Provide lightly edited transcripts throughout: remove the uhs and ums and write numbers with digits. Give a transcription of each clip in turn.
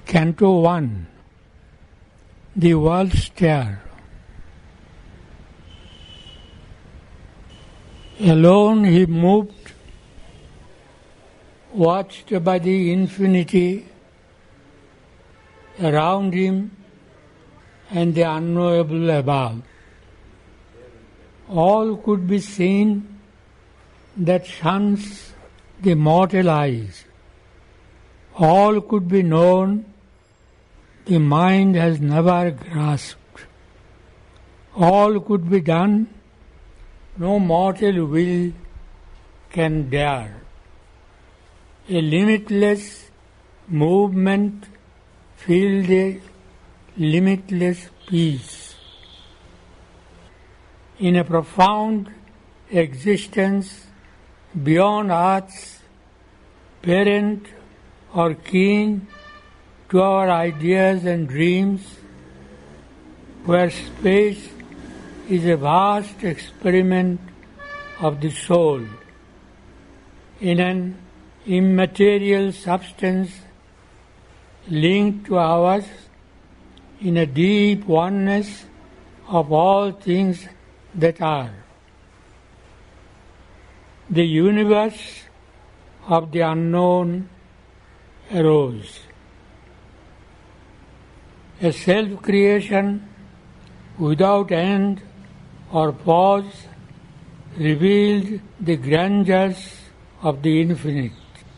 Canto 1. The World Stair. Alone he moved, watched by the infinity around him and the unknowable above. All could be seen that shuns the mortal eyes. All could be known the mind has never grasped. All could be done, no mortal will can dare. A limitless movement filled a limitless peace. In a profound existence beyond earth's parent or kin to our ideas and dreams, where space is a vast experiment of the soul in an immaterial substance linked to ours in a deep oneness of all things that are. The universe of the unknown arose. A self-creation without end or pause revealed the grandeurs of the infinite.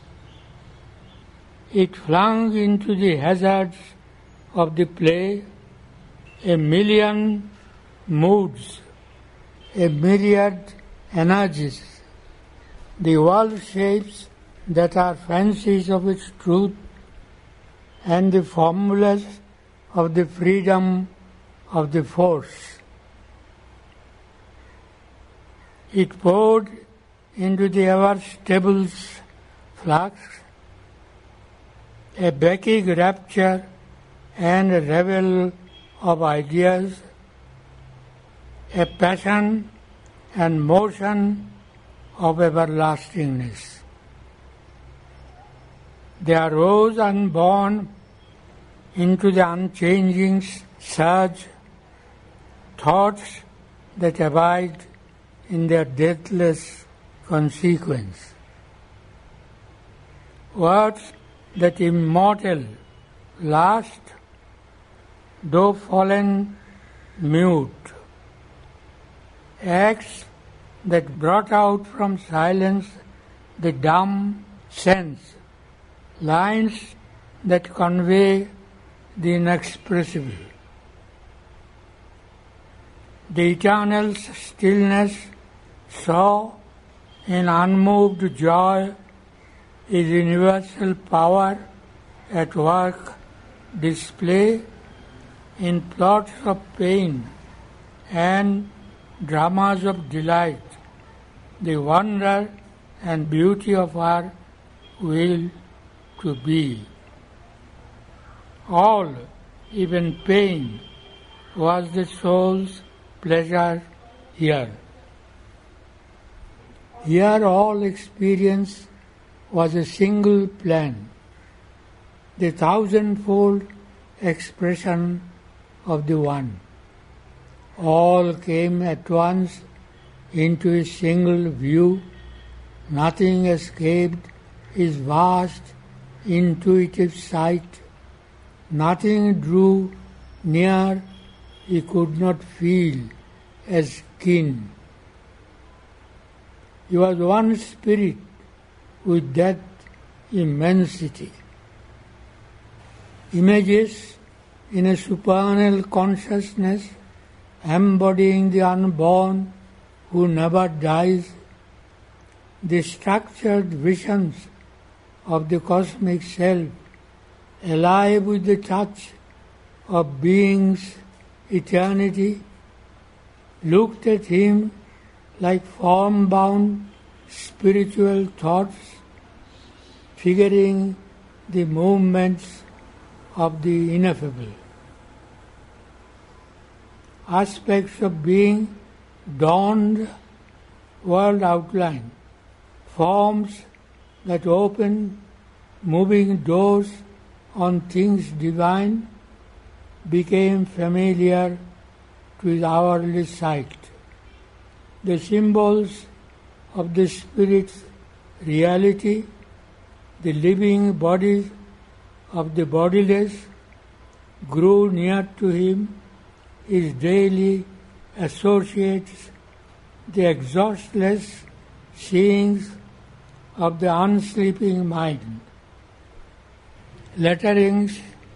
It flung into the hazards of the play a million moods, a myriad energies, the world shapes that are fancies of its truth, and the formulas of the freedom of the force. It poured into the ever-stable's flux a Bacchic rapture and a revel of ideas, a passion and motion of everlastingness. There arose unborn into the unchanging surge thoughts that abide in their deathless consequence. Words that immortal, last, though fallen, mute. Acts that brought out from silence the dumb sense. Lines that convey the inexpressible. The eternal stillness saw in unmoved joy is universal power at work, display in plots of pain and dramas of delight, the wonder and beauty of our will to be. All, even pain, was the soul's pleasure here. Here all experience was a single plan, the thousandfold expression of the One. All came at once into a single view, nothing escaped his vast intuitive sight, nothing drew near he could not feel as kin. He was one spirit with that immensity. Images in a supernal consciousness embodying the unborn who never dies, the structured visions of the cosmic self, alive with the touch of being's eternity, looked at him like form-bound spiritual thoughts, figuring the movements of the ineffable. Aspects of being dawned world outline, forms that open, moving doors on things divine became familiar to his hourly sight. The symbols of the Spirit's reality, the living bodies of the bodiless, grew near to him. His daily associates, the exhaustless seeings of the unsleeping mind. Letterings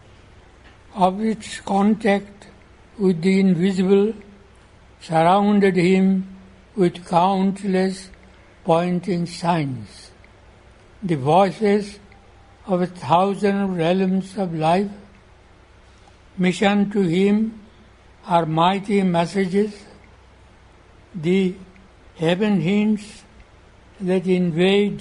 of its contact with the invisible surrounded him with countless pointing signs. The voices of 1,000 realms of life mission to him are mighty messages. The heaven hints that invade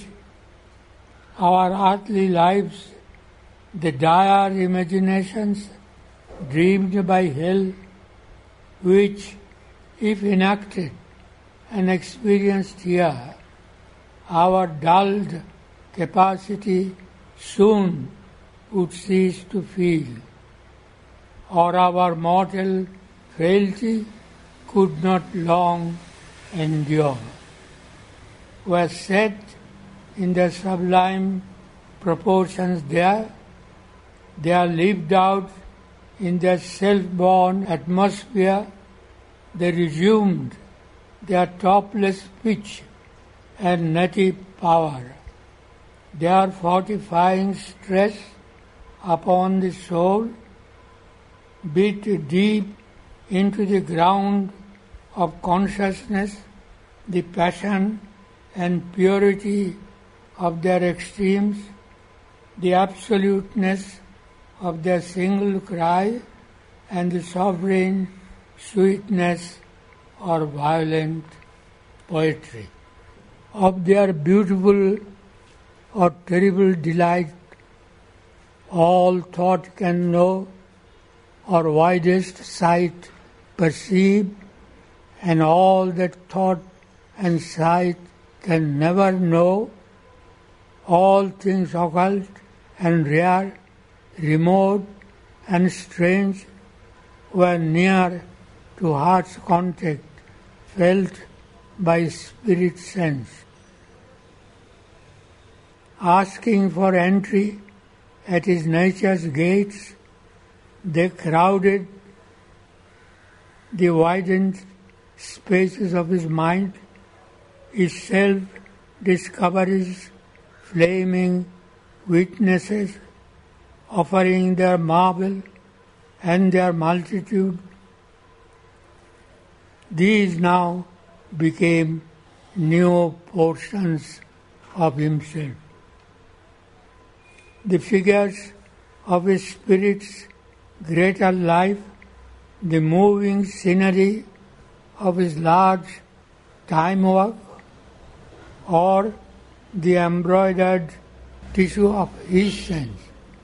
our earthly lives, the dire imaginations dreamed by hell, which, if enacted and experienced here, our dulled capacity soon would cease to feel, or our mortal frailty could not long endure, were set in their sublime proportions there. They are lived out in their self-born atmosphere. They resumed their topless pitch and native power. Their fortifying stress upon the soul beat deep into the ground of consciousness. The passion and purity of their extremes, the absoluteness of their single cry, and the sovereign sweetness or violent poetry of their beautiful or terrible delight. All thought can know, or widest sight perceive, and all that thought and sight can never know. All things occult and rare, remote and strange, were near to heart's contact, felt by spirit sense. Asking for entry at his nature's gates, they crowded the widened spaces of his mind, his self-discoveries, flaming witnesses, offering their marvel and their multitude. These now became new portions of himself. The figures of his spirit's greater life, the moving scenery of his large time work, or the embroidered tissue of his sense.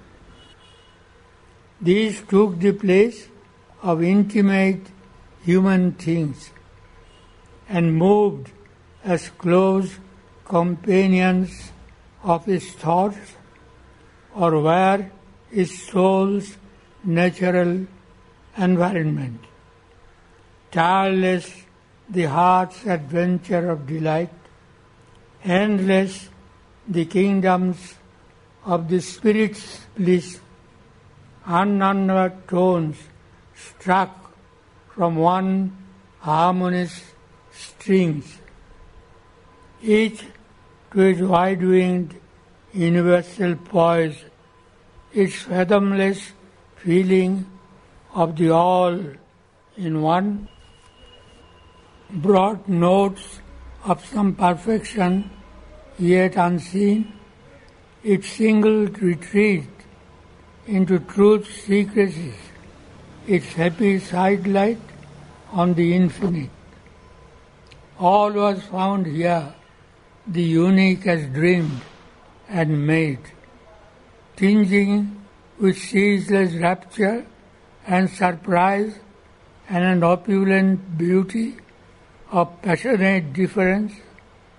These took the place of intimate human things and moved as close companions of his thoughts, or were his soul's natural environment. Tireless the heart's adventure of delight, endless the kingdoms of the spirit's bliss, unnumbered tones struck from one harmonious strings, each to its wide-winged universal poise, its fathomless feeling of the all in one, brought notes of some perfection yet unseen, its single retreat into truth's secrecies, its happy sidelight on the infinite. All was found here, the unique as dreamed and made, tinging with ceaseless rapture and surprise and an opulent beauty of passionate difference,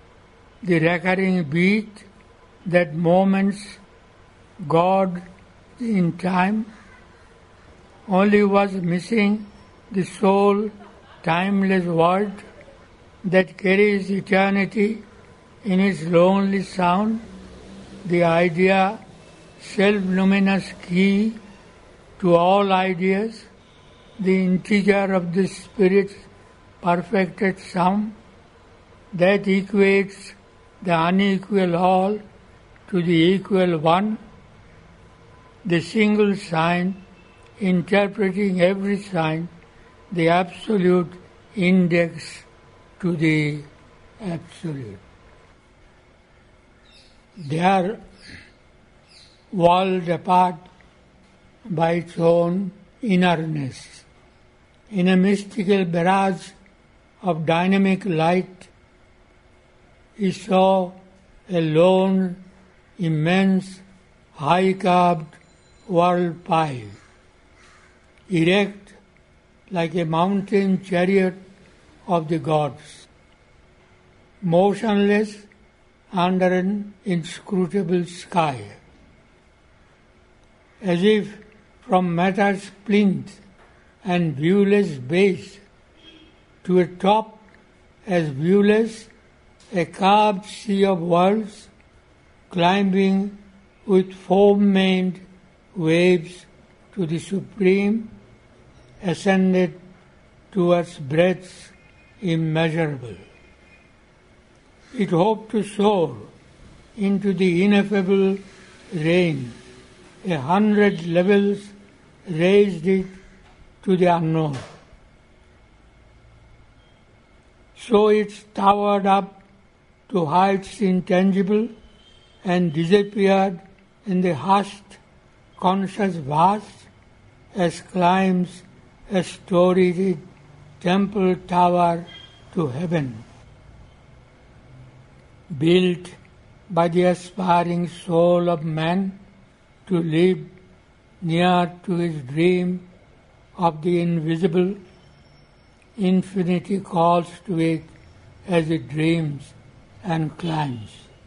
the recurring beat that moments God in time, only was missing the sole, timeless word that carries eternity in its lonely sound, the idea, self-luminous key to all ideas, the integer of the Spirit's perfected sum, that equates the unequal all to the equal one, the single sign interpreting every sign, the absolute index to the absolute. They are walled apart by its own innerness. In a mystical barrage of dynamic light, he saw a lone, immense, high-carved world pile, erect like a mountain chariot of the gods, motionless under an inscrutable sky, as if from matter's plinth and viewless base to a top as viewless, a carved sea of worlds climbing with foam-maned waves to the supreme, ascended towards breadths immeasurable. It hoped to soar into the ineffable reign. 100 levels raised it to the unknown. So it towered up to heights intangible and disappeared in the hushed, conscious vast as climbs a storied temple tower to heaven, built by the aspiring soul of man to live near to his dream of the invisible. Infinity calls to it as it dreams and climbs.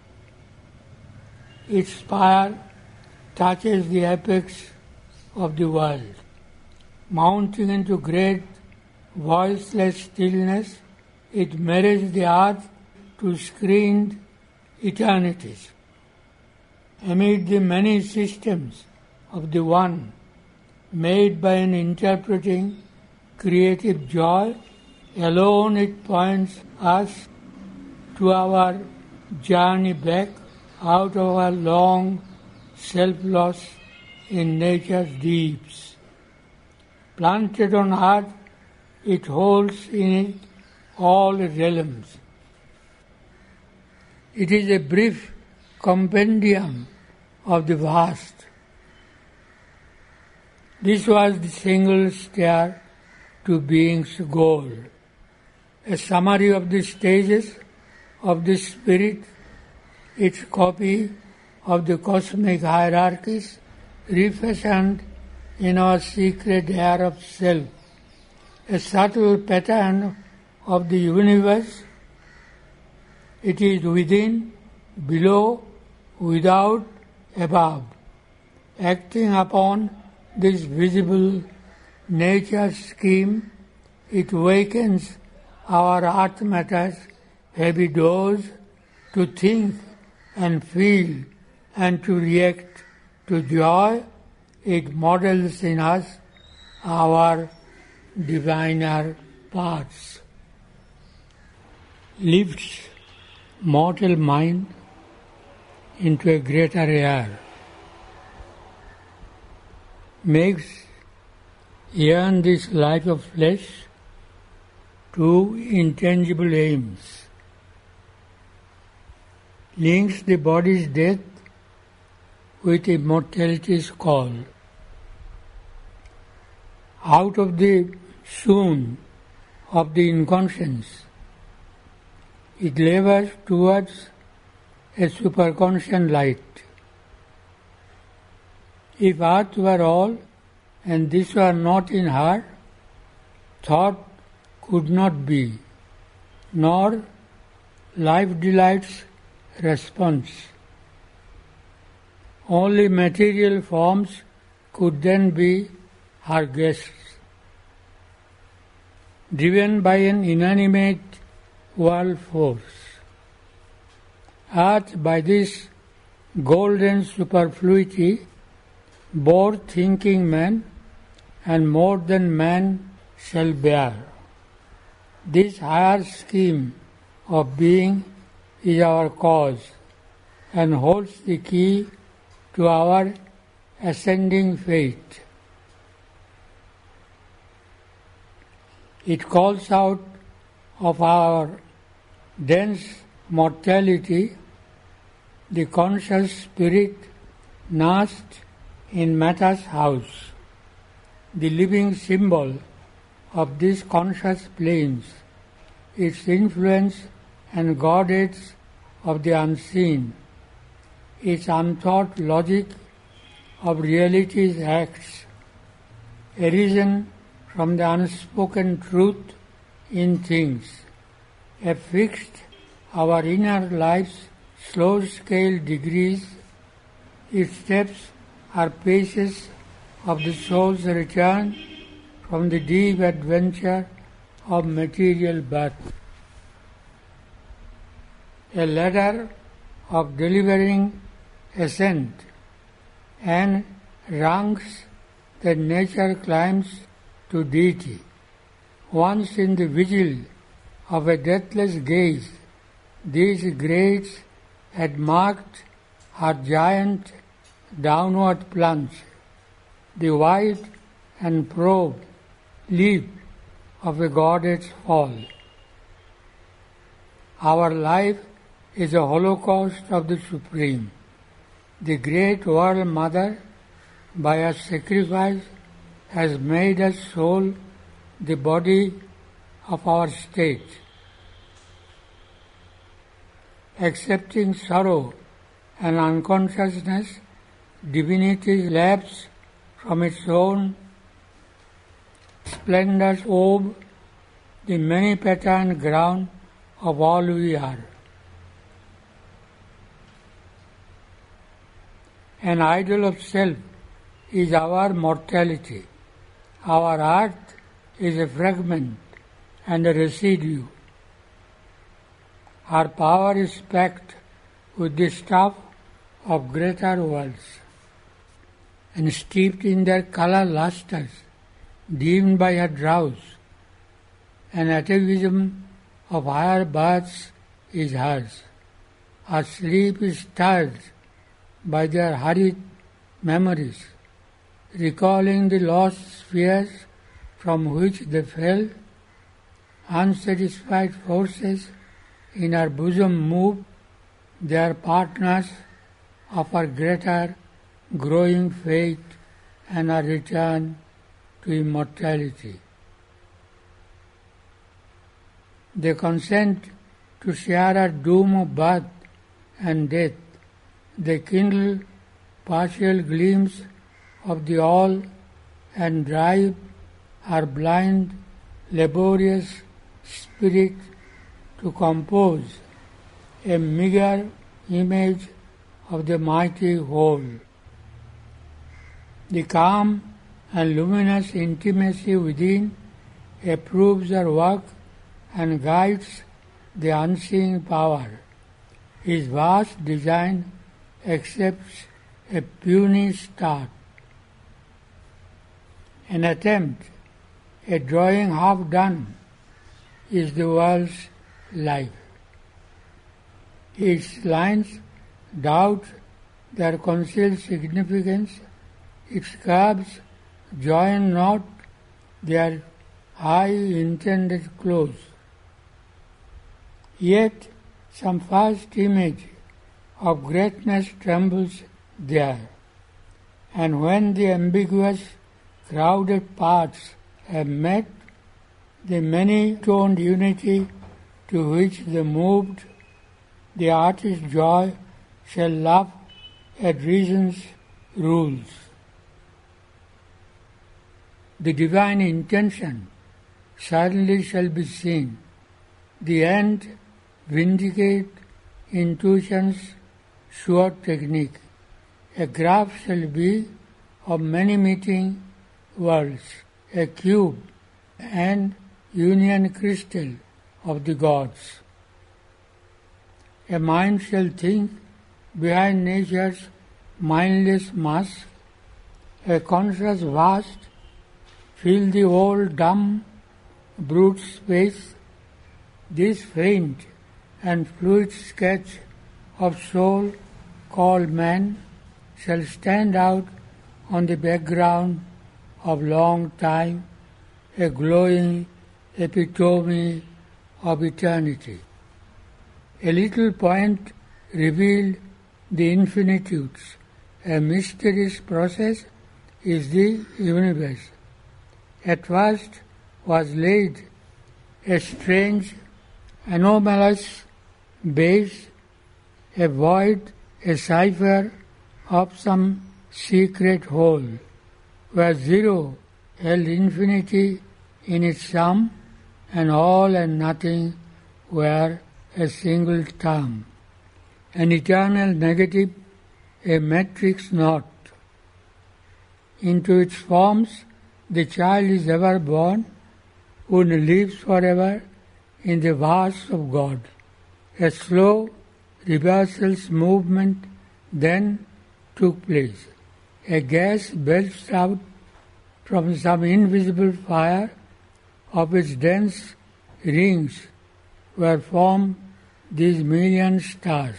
Its spire touches the apex of the world. Mounting into great, voiceless stillness, it marries the earth to screened eternities. Amid the many systems of the One, made by an interpreting, creative joy, alone it points us to our journey back out of our long self-loss in nature's deeps. Planted on earth, it holds in it all realms. It is a brief compendium of the vast. This was the single stair to being's goal, a summary of the stages of the spirit, its copy of the cosmic hierarchies refashioned in our secret air of self, a subtle pattern of the universe. It is within, below, without, above, acting upon this visible nature scheme. It wakens our earth matter's heavy doors to think and feel and to react to joy. It models in us our diviner parts. Lifts mortal mind into a greater air, makes yearn this life of flesh to intangible aims, links the body's death with immortality's call. Out of the soon of the inconscience, it labors towards a superconscient light. If earth were all, and this were not in her, thought could not be, nor life delight's response. Only material forms could then be her guests. Driven by an inanimate world force, Earth by this golden superfluity bore thinking man, and more than man shall bear. This higher scheme of being is our cause and holds the key to our ascending fate. It calls out of our dense mortality the conscious spirit nursed in Mata's house, the living symbol of these conscious planes, its influence and goddess of the unseen, its untaught logic of reality's acts, arisen from the unspoken truth in things, have fixed our inner life's slow-scale degrees. Its steps are paces of the soul's return from the deep adventure of material birth. A ladder of delivering ascent and rungs that nature climbs to deity. Once in the vigil of a deathless gaze, these grades had marked her giant downward plunge, the wide and proud leap of a goddess fall. Our life is a holocaust of the Supreme. The great World Mother, by her sacrifice, has made us soul the body of our state. Accepting sorrow and unconsciousness, divinity lapses from its own splendor's orb, the many-patterned ground of all we are. An idol of self is our mortality. Our earth is a fragment and a residue. Our power is packed with the stuff of greater worlds, and steeped in their color lustres, dimmed by her drowse, an atavism of higher births is hers. Her sleep is stirred by their hurried memories, recalling the lost spheres from which they fell. Unsatisfied forces in her bosom move, their partners of her greater growing faith and her return to immortality. They consent to share her doom of birth and death. They kindle partial gleams of the all and drive her blind, laborious spirit to compose a meager image of the mighty whole. The calm and luminous intimacy within approves her work and guides the unseen power. His vast design accepts a puny start. An attempt, a drawing half done, is the world's life. Its lines doubt their concealed significance, its curves join not their high intended close. Yet some first image of greatness trembles there, and when the ambiguous, crowded parts have met, the many-toned unity to which they moved, the artist's joy shall laugh at reason's rules. The divine intention suddenly shall be seen, the end vindicate intuition's sure technique. A graph shall be of many meeting worlds, a cube and union crystal of the gods. A mind shall think behind nature's mindless mask, a conscious vast, fill the whole dumb brute space. This faint and fluid sketch of soul called man shall stand out on the background of long time, a glowing epitome of eternity. A little point revealed the infinitudes. A mysterious process is the universe. At first was laid a strange, anomalous base, a void, a cipher of some secret whole, where zero held infinity in its sum, and all and nothing were a single term. An eternal negative, a matrix knot. Into its forms the child is ever born, who lives forever in the vast of God. A slow reversal's movement then took place. A gas belched out from some invisible fire. Of its dense rings were formed these million stars.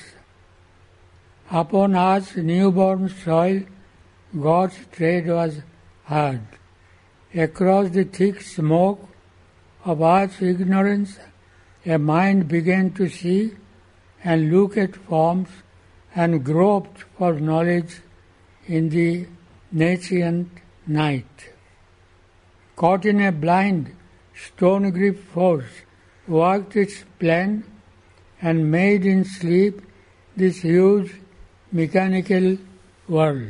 Upon Earth's newborn soil, God's tread was heard. Across the thick smoke of Earth's ignorance, a mind began to see and look at forms and groped for knowledge in the nascent night. Caught in a blind, stone-grip force, worked its plan and made in sleep this huge mechanical world.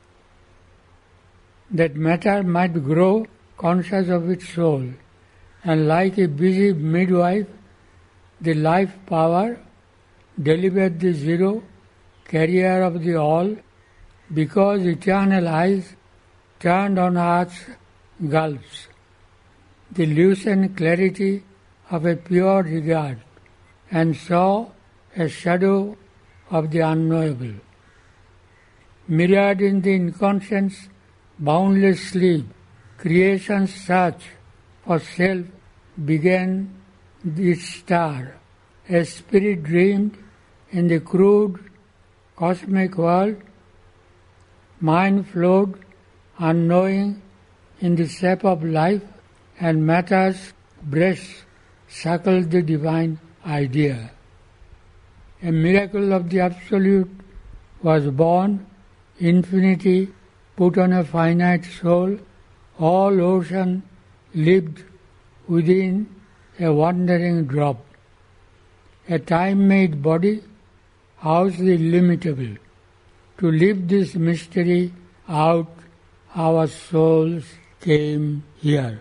That matter might grow conscious of its soul, and like a busy midwife, the life power delivered the zero, carrier of the all, because eternal eyes turned on Earth's gulfs, the lucent clarity of a pure regard, and saw a shadow of the unknowable. Mirrored in the inconscient's boundless sleep, creation's search for self began its star. A spirit dreamed in the crude cosmic world. Mind flowed unknowing in the sap of life, and matter's breast suckled the divine idea. A miracle of the Absolute was born, infinity put on a finite soul, all ocean lived within a wandering drop. A time-made body housed the illimitable. To live this mystery out, our souls came here.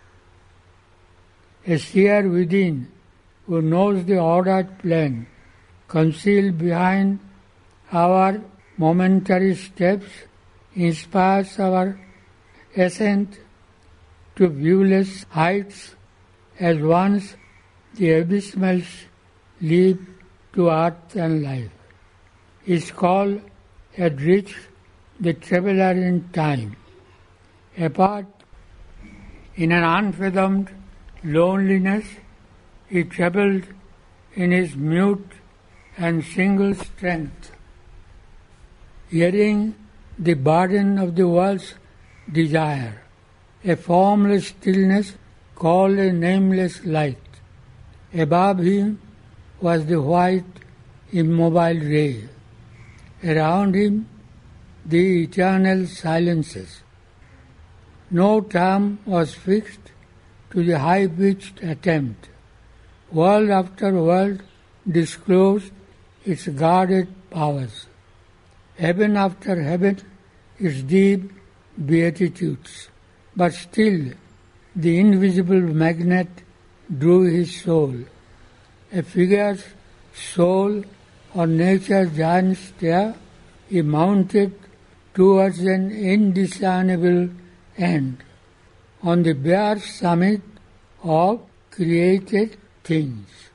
A seer within, who knows the ordered plan, concealed behind our momentary steps, inspires our ascent to viewless heights, as once the abysmals leap to earth and life. His call had reached the traveler in time. Apart in an unfathomed loneliness, he travelled in his mute and single strength, hearing the burden of the world's desire, a formless stillness called a nameless light. Above him was the white, immobile ray. Around him, the eternal silences. No term was fixed to the high-pitched attempt. World after world disclosed its guarded powers. Heaven after heaven, its deep beatitudes. But still, the invisible magnet drew his soul. A figure's soul on nature's giant stair, he mounted towards an indiscernible end on the bare summit of created things.